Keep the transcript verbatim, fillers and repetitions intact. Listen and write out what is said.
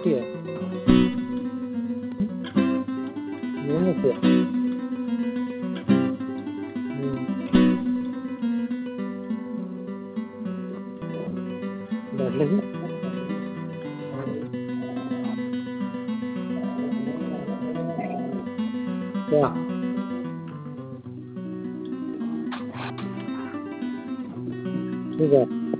गोष्टी आहे. नेहमीच आहे. हं. वाटलं की वाह! ठीक आहे.